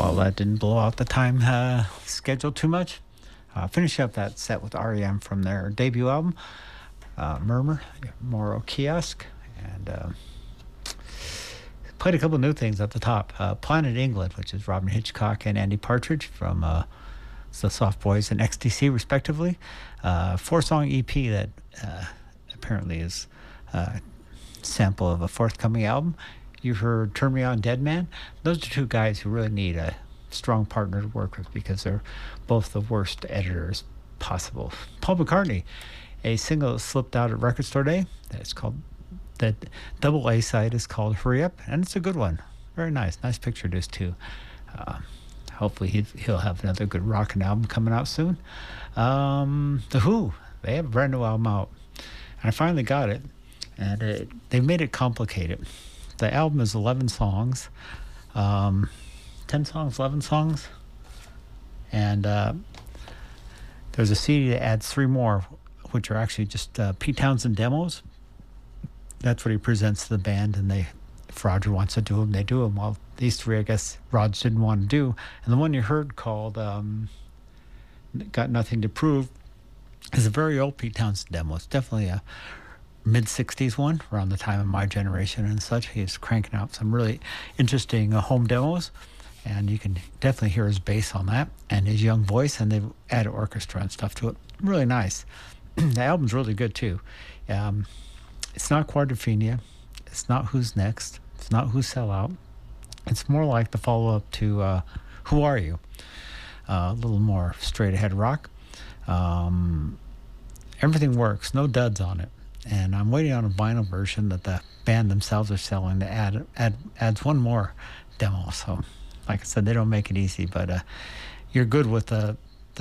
Well, that didn't blow out the time schedule too much. Finish up that set with REM from their debut album, Murmur, Moro Kiosk, and played a couple new things at the top. Planet England, which is Robin Hitchcock and Andy Partridge from the Soft Boys and XTC, respectively. 4-song EP that apparently is a sample of a forthcoming album. You heard Turn Me On, Dead Man. Those are two guys who really need a strong partner to work with because they're both the worst editors possible. Paul McCartney, a single that slipped out at Record Store Day. That's called, the double A side is called Hurry Up, and it's a good one. Very nice. Nice picture disc too. Hopefully he'll have another good rockin' album coming out soon. The Who, they have a brand new album out. And I finally got it, and they made it complicated. The album is 11 songs, 10 songs, 11 songs, and there's a CD that adds 3 more, which are actually just Pete Townsend demos. That's what he presents to the band, and if Roger wants to do them, they do them. Well, these 3, I guess, Rog didn't want to do. And the one you heard called Got Nothing to Prove is a very old Pete Townsend demo. It's definitely a mid-60s one, around the time of My Generation and such. He's cranking out some really interesting home demos, and you can definitely hear his bass on that and his young voice, and they've added orchestra and stuff to it. Really nice. The album's really good too. It's not Quadrophenia, it's not Who's Next, it's not Who Sell Out. It's more like the follow-up to Who Are You? A little more straight-ahead rock. Everything works, no duds on it. And I'm waiting on a vinyl version that the band themselves are selling that adds one more demo. So, like I said, they don't make it easy, but you're good with the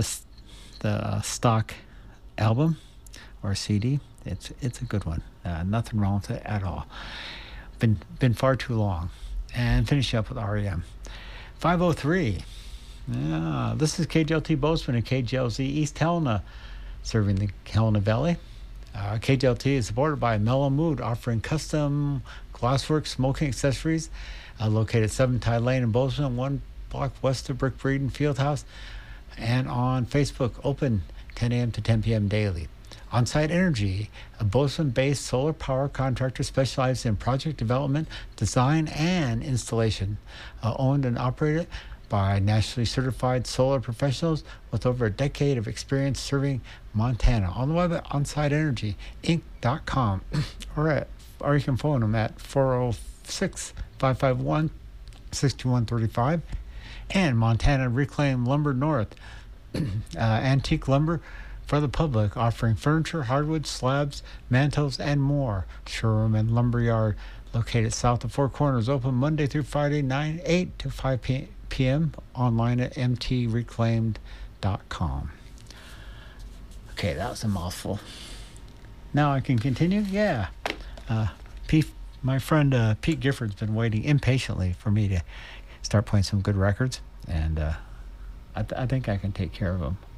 stock album or CD. It's a good one. Nothing wrong with it at all. Been far too long. And finish up with REM. 503. Yeah, this is KJLT Bozeman and KJLZ East Helena, serving the Helena Valley. KJLT is supported by Mellow Mood, offering custom glasswork smoking accessories, located 7 Tide Lane in Bozeman, 1 block west of Brick Breeden Fieldhouse, and on Facebook, open 10 a.m. to 10 p.m. daily. On-Site Energy, a Bozeman-based solar power contractor specialized in project development, design, and installation, owned and operated by nationally certified solar professionals with over a decade of experience serving Montana. On the web at onsiteenergyinc.com or you can phone them at 406-551-6135. And Montana Reclaim Lumber North, antique lumber for the public, offering furniture, hardwood, slabs, mantles, and more. Showroom and lumberyard located south of Four Corners, open Monday through Friday, 8 to 5 p.m. Online at mtreclaimed.com. Okay, that was a mouthful. Now I can continue? Yeah. My friend Pete Gifford's been waiting impatiently for me to start playing some good records, and I think I can take care of them.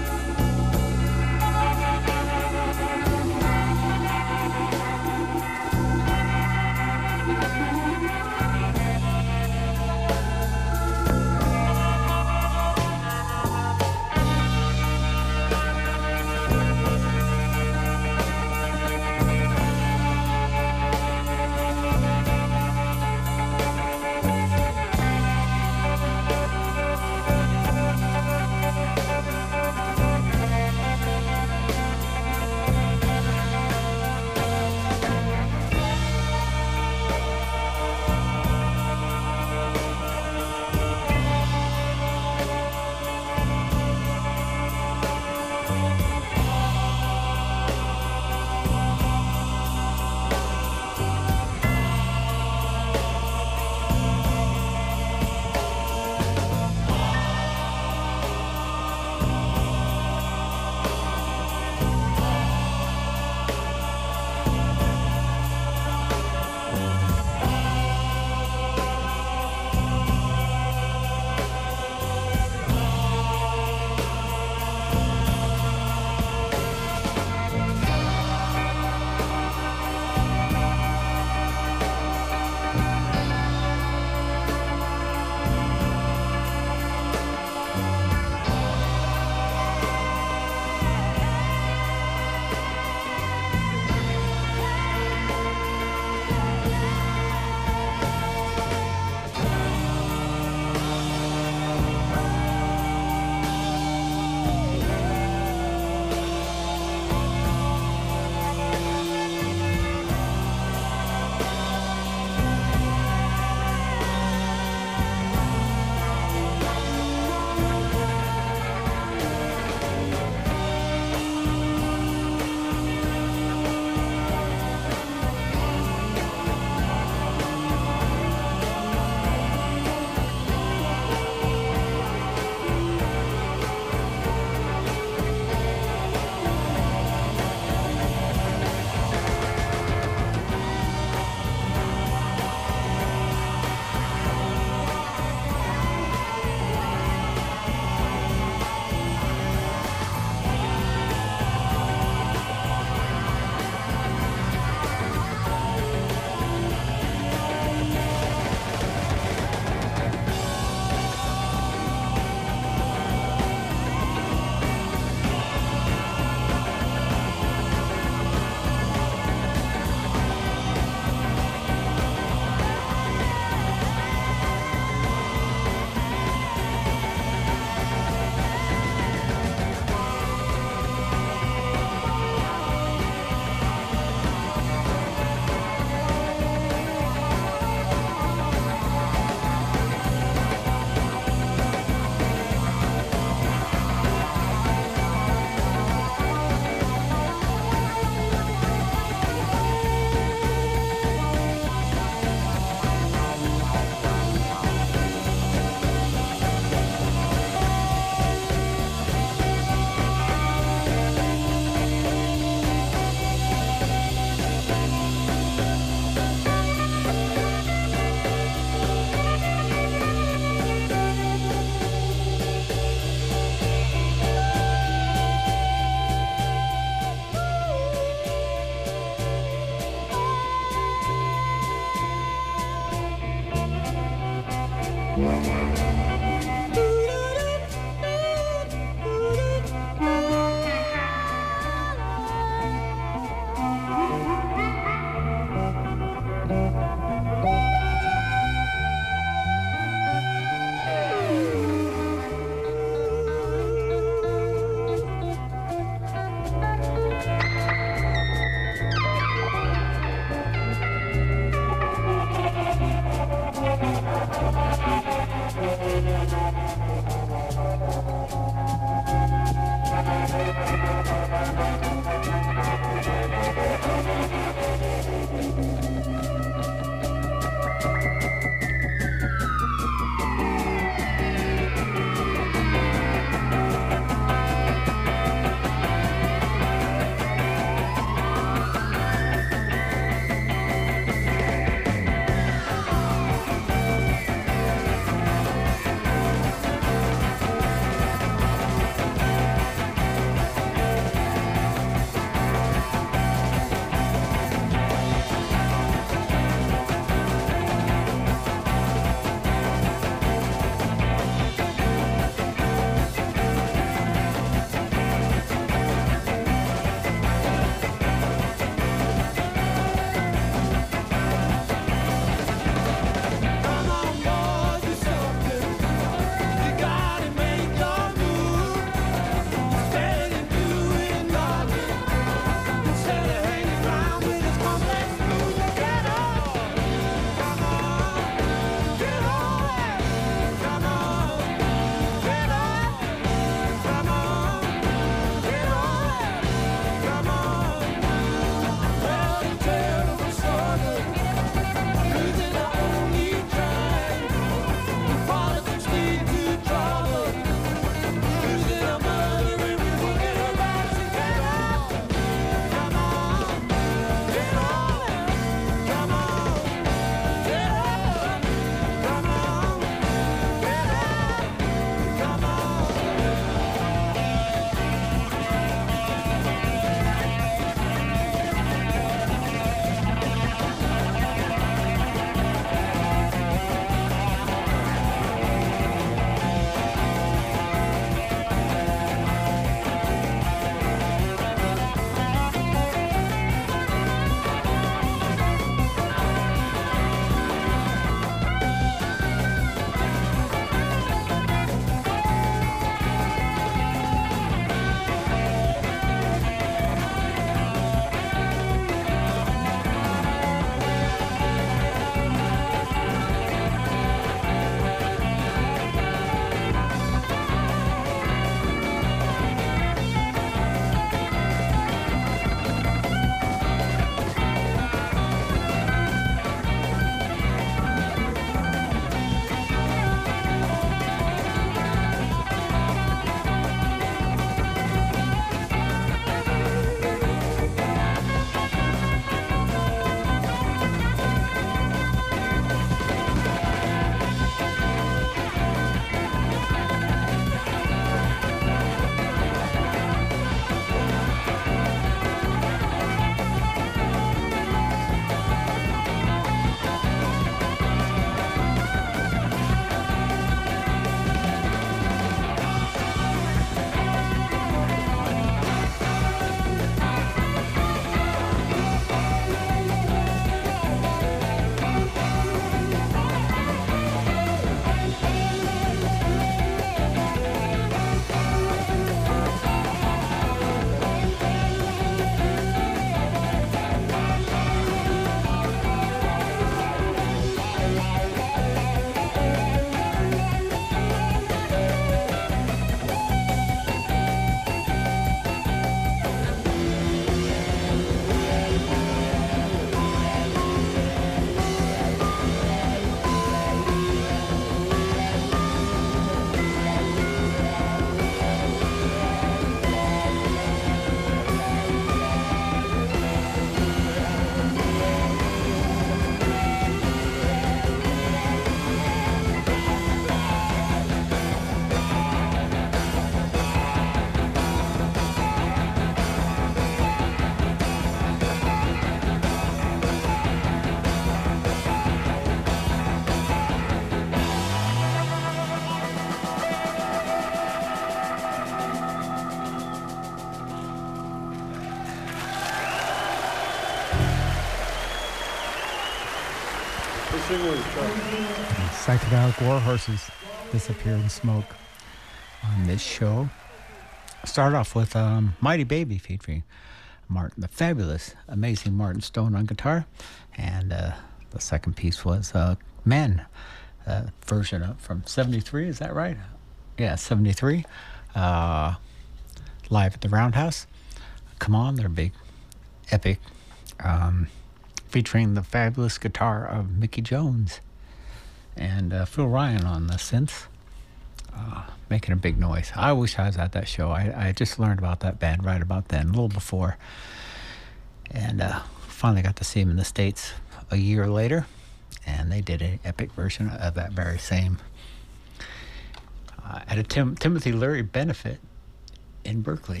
Psychedelic War Horses Disappear in Smoke on this show. Start off with Mighty Baby featuring Martin, the fabulous, amazing Martin Stone on guitar. And the second piece was Men, version of, from 73, is that right? Yeah, 73. Live at the Roundhouse. Come On, their big, epic, featuring the fabulous guitar of Mickey Jones. And Phil Ryan on the synths, making a big noise. I wish I was at that show. I just learned about that band right about then, a little before. And finally got to see them in the States a year later. And they did an epic version of that very same. At a Timothy Leary benefit in Berkeley.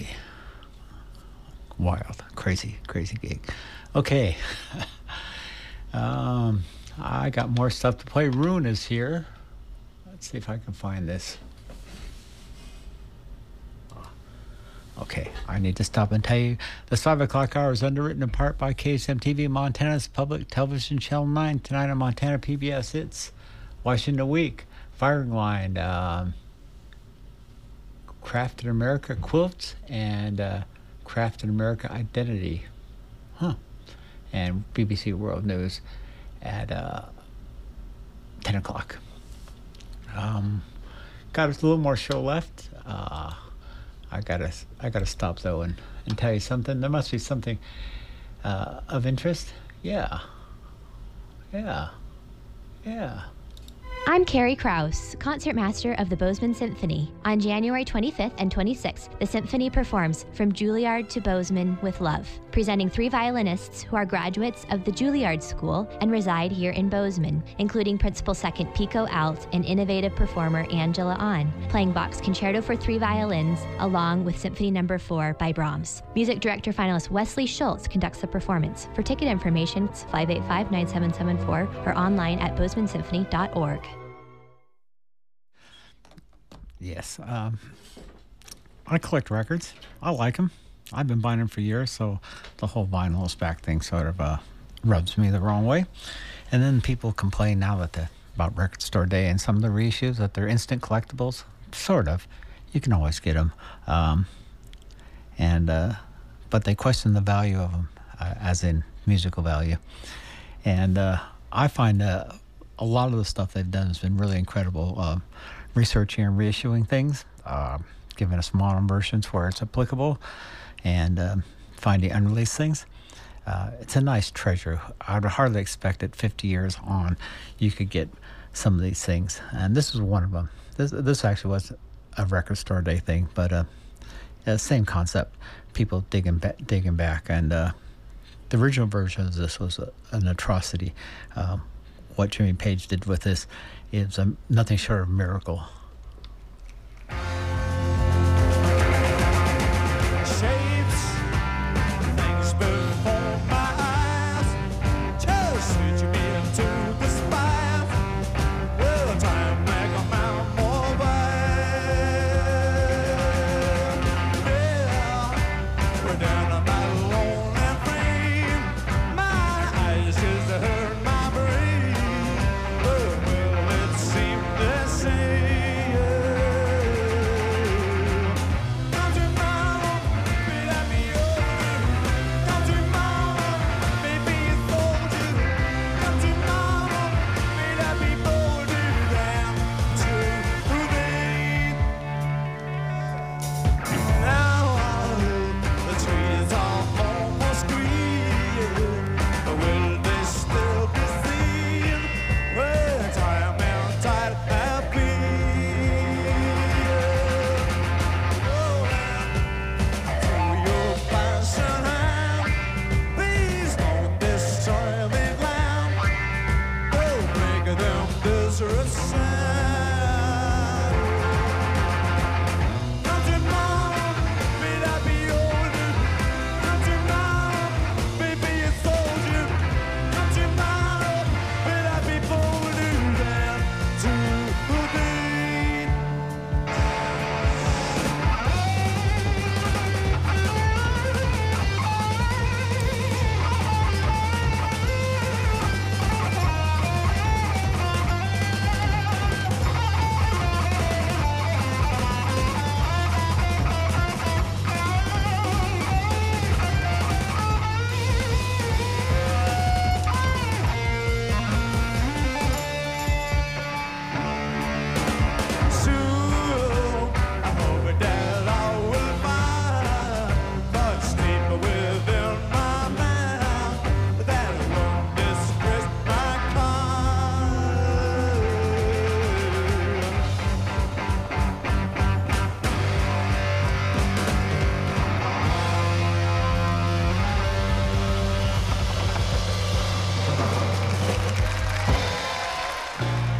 Wild, crazy gig. Okay. I got more stuff to play. Rune is here. Let's see if I can find this. Okay, I need to stop and tell you this 5 o'clock hour is underwritten in part by KSM-TV, Montana's public television channel 9. Tonight on Montana PBS, it's Washington Week, Firing Line, Crafted America Quilts, and Crafted America Identity. And BBC World News at 10 o'clock. Got a little more show left. I gotta stop though and tell you something. There must be something of interest. Yeah. I'm Carrie Krause, concertmaster of the Bozeman Symphony. On January 25th and 26th, the symphony performs From Juilliard to Bozeman with Love, presenting 3 violinists who are graduates of the Juilliard School and reside here in Bozeman, including Principal Second Pico Alt and innovative performer Angela Ahn, playing Bach's Concerto for 3 violins, along with Symphony No. 4 by Brahms. Music director finalist Wesley Schultz conducts the performance. For ticket information, it's 585-9774 or online at bozemansymphony.org. Yes. I collect records. I like them. I've been buying them for years, so the whole vinyl back thing sort of rubs me the wrong way. And then people complain now that about Record Store Day and some of the reissues that they're instant collectibles. Sort of. You can always get them. But they question the value of them, as in musical value. And I find a lot of the stuff they've done has been really incredible. Researching and reissuing things, giving us modern versions where it's applicable, and finding unreleased things. It's a nice treasure. I would hardly expect it 50 years on you could get some of these things, and this is one of them. This actually was a Record Store Day thing, but same concept. People digging back, and the original version of this was an atrocity. What Jimmy Page did with this is nothing short of a miracle. Hurt my brain, but will it seem the same?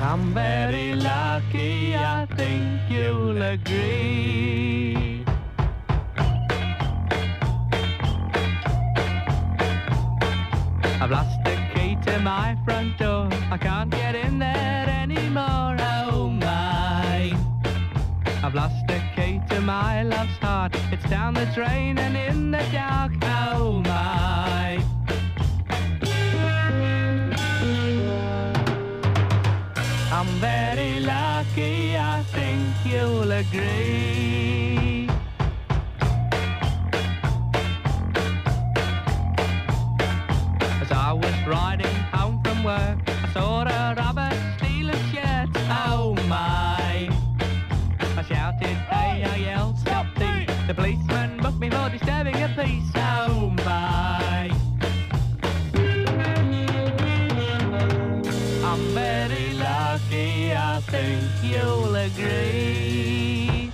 I'm very lucky, I think you'll agree. I've lost the key to my front door, I can't get in there anymore, oh my. I've lost the key to my love's heart, it's down the drain and in the dark, oh my. I'm very lucky, I think you'll agree. As I was riding home from work, I saw a robber steal a shirt, oh my. I shouted, hey, I yelled, stop thief. The policeman booked me for disturbing a peace, oh my. I'm very lucky, I think you'll agree.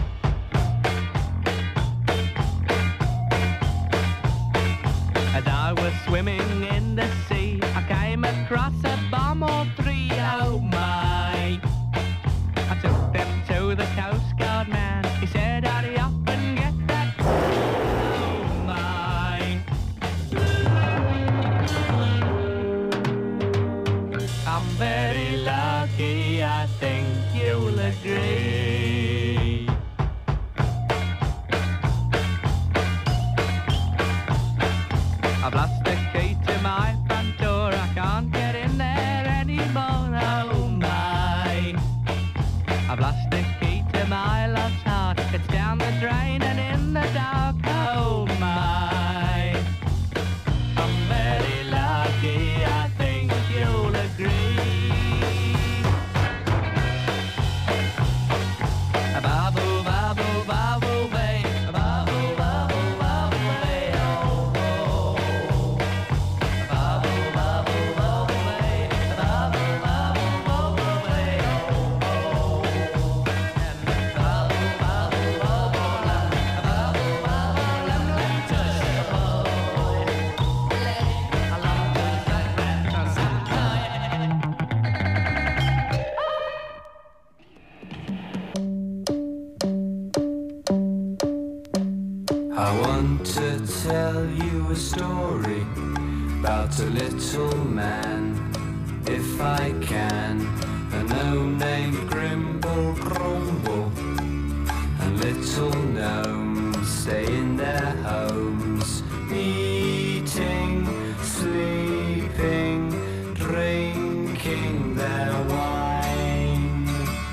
As I was swimming in the sea, I came across a bomb or three, oh my. I took them to the Coast Guard man, he said hurry up and get that, oh my. I'm very lucky, I think you'll agree. I've lost the key to my front door, I can't get in there anymore, oh my. I've lost the key to my love's heart, it's down the drain and in the dark, oh my. I'm very lucky, I think you'll agree. Babu, babu, babu, bay, babu, babu, babu, bay, oh, oh. Babu, babu, babu, bay, babu, babu, babu, bay, oh, oh. And babu, babu, babu, la, babu, babu, lam, lam, tush, oh. I love to suck that tush, I want to tell you a story about a little man, if I can. A gnome named Grimble Grumble, and little gnomes stay in their homes, eating, sleeping, drinking their wine.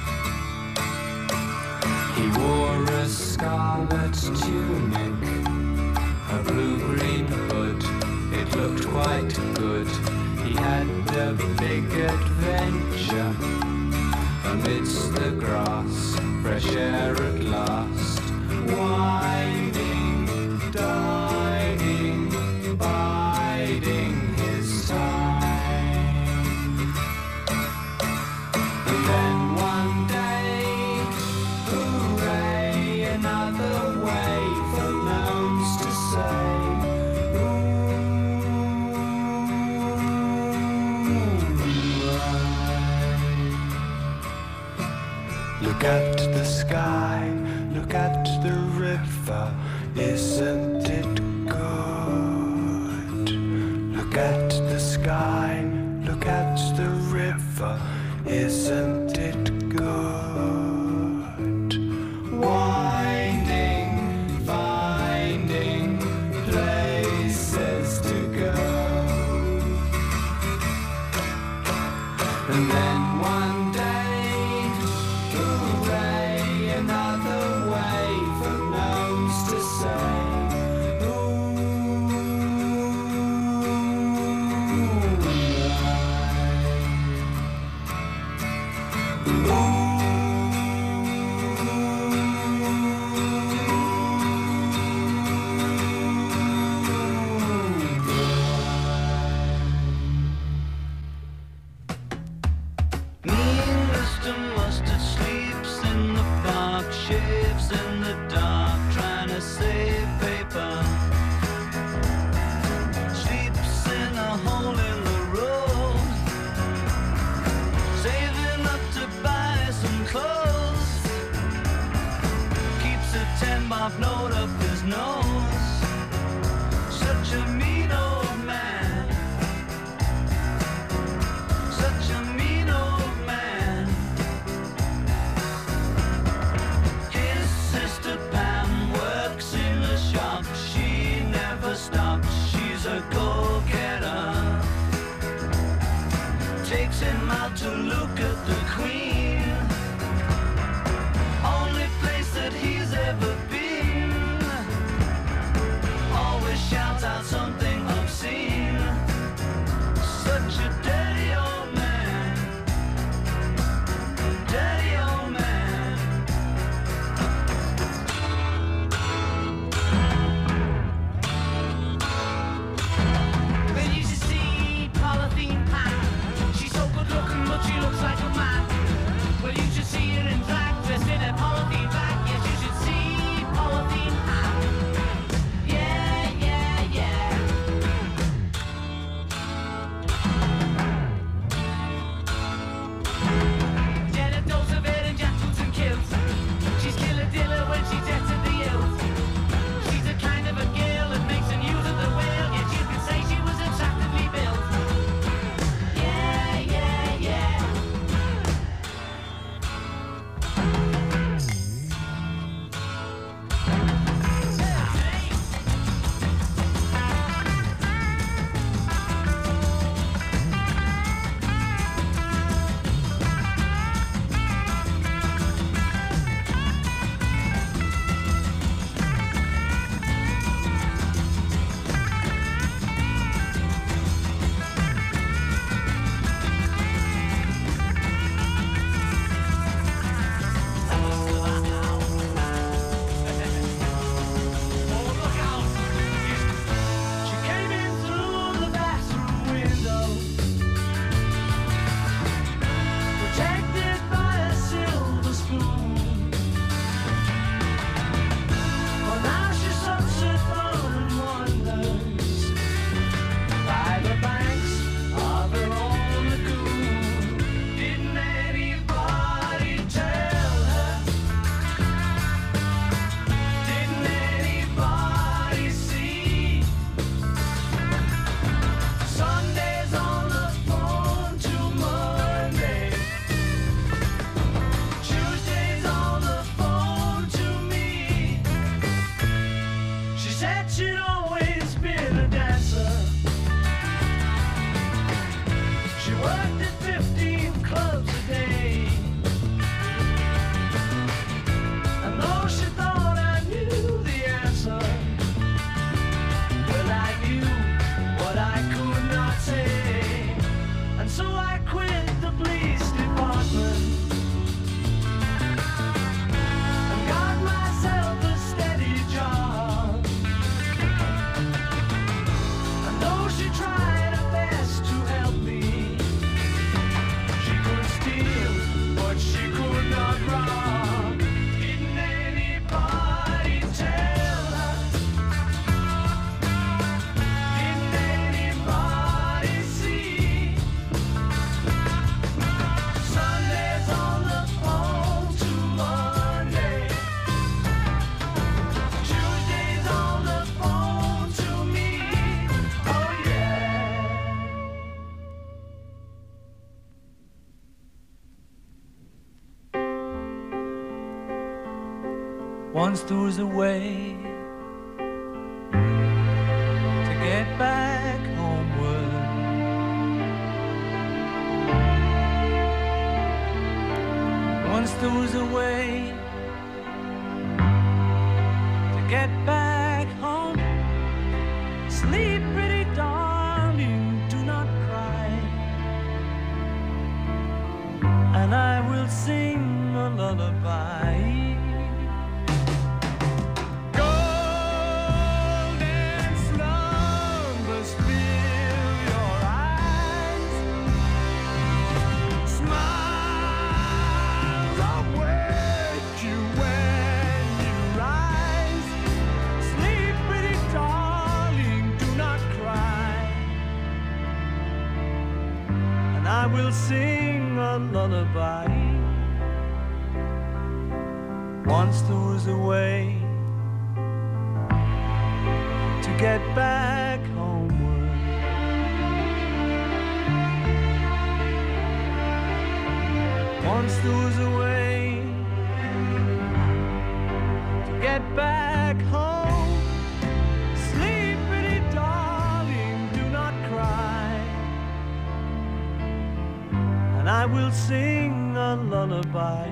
He wore a scarlet tunic, a blue-green hood, it looked quite good. He had a big adventure amidst the grass, fresh air at last, winding, dining, biding his time. And then one day, hooray, another way for gnomes to say. Look at the sky, look at the river, isn't it good? Look at the sky, look at the river, isn't it good? Winding, finding places to go. And then one day, hooray, another way for gnomes to say. Saving to look at the Queen. Only place that he's ever been. Always shouts out something obscene. Such a dirty old man. Dirty old man. Well, you should see Polythene Pie. She's so good looking, but she looks like a man. Well, you should see her in drag, dressed in a polythene bag. Yes, you should see Polythene Pie. Yeah, yeah, yeah. Jet a dose of it and jackboots and kills. She's killer diller when she's jets at the hills. She's the kind of a girl that makes an use of the whale. Yet you could say she was attractively built. Yeah, yeah, yeah. She came in through the bathroom window, protected by a silver spoon. Well, now she sucks her thumb and wonders by the banks of her own lagoon. Didn't anybody tell her? Didn't anybody see? Sunday's on the phone to Monday. Tuesday's on the phone to me. She said she'd always been a dancer. She worked at 15 clubs a day. And though she thought I knew the answer, well, I knew what I could not say. And so I quit the police department and got myself a steady job. And though she tried her best to help me, she could steal, but she could not rob. Didn't anybody tell her? Didn't anybody see? Sunday's on the phone to Monday. Tuesday's on the phone to me. Oh yeah. Once there was a way to get back homeward. Once there was a way to get back home. Sleep, pretty darling, do not cry. And I will sing a lullaby. Golden slumbers fill your eyes. Smiles await you when you rise. Sleep, pretty darling, do not cry. And I will sing a lullaby. Once there was a way to get back homeward. Once there was a way to get back home. Sleep, pretty darling, do not cry. And I will sing a lullaby.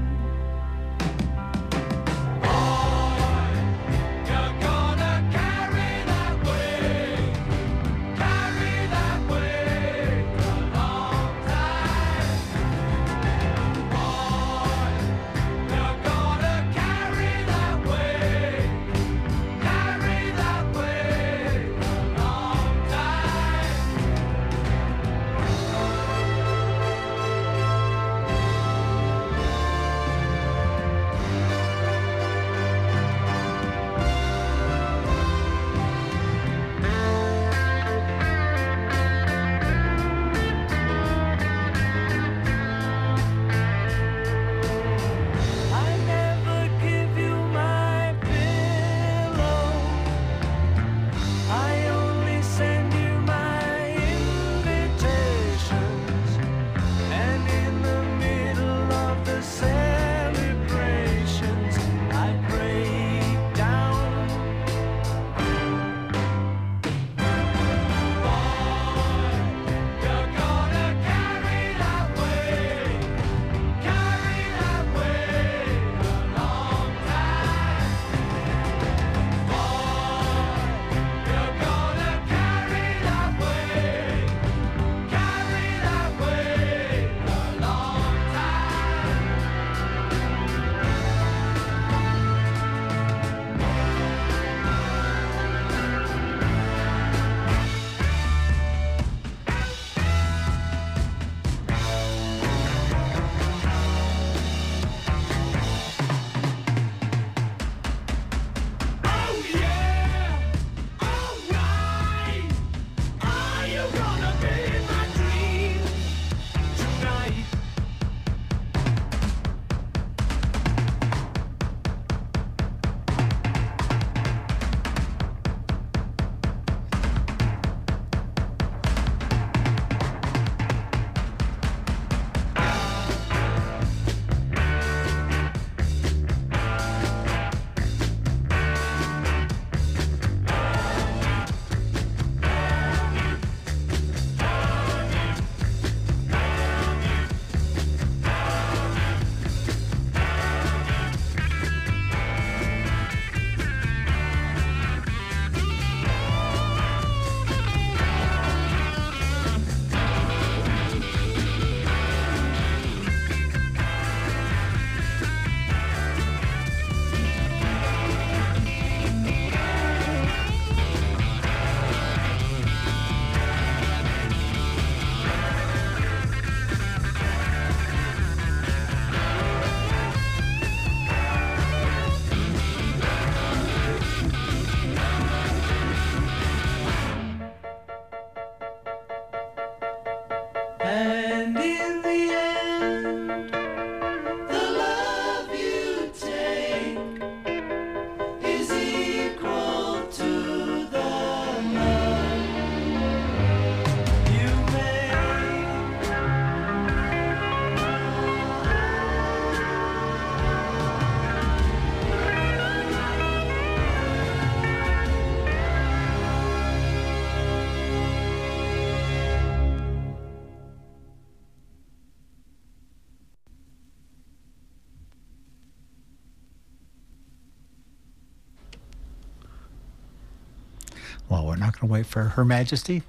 Well, we're not going to wait for Her Majesty.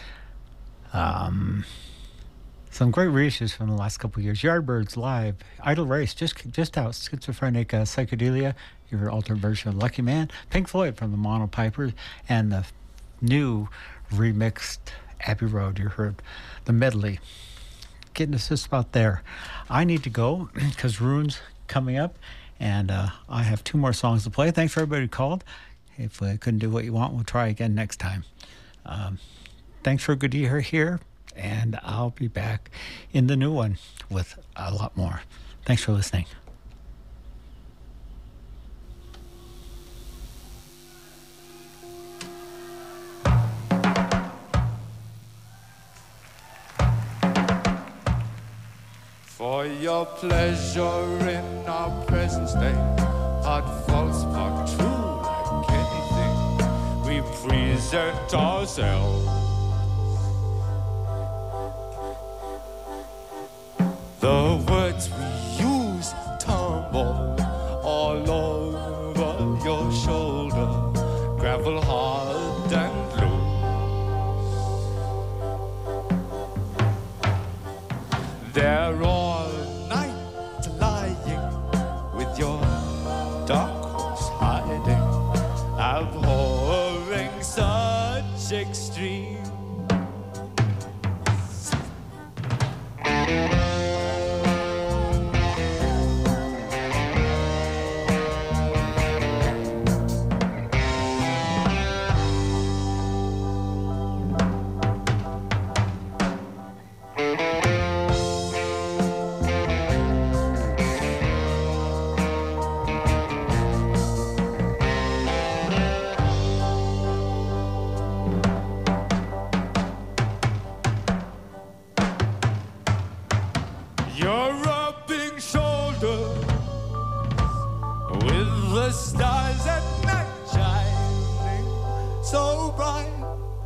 Some great reissues from the last couple of years. Yardbirds live, Idle Race, just out, Schizophrenic Psychedelia, your alternate version of Lucky Man, Pink Floyd from the Monopipers, and the new remixed Abbey Road. You heard the medley. Getting us just about there. I need to go because Rune's coming up, and I have 2 more songs to play. Thanks for everybody who called. If we couldn't do what you want, we'll try again next time. Thanks for a good year here, and I'll be back in the new one with a lot more. Thanks for listening. For your pleasure in our present state, hard false part true like anything, we present ourselves. The words we use tumble all over your shoulder, gravel hard and loose. They're all night lying with your dark horse hiding, abhorring such extreme. Your rubbing shoulders with the stars at night shining so bright,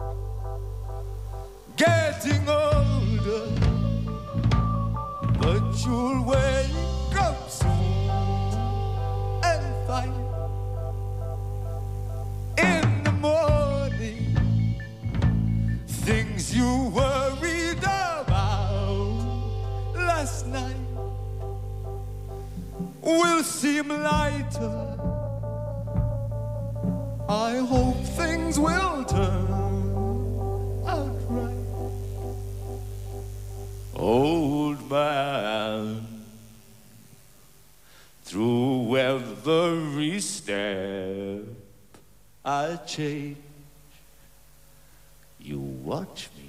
getting older, but you'll wake up soon and find in the morning things you worried about last night will seem lighter. I hope things will turn out right. Old man, through every step I change, you watch me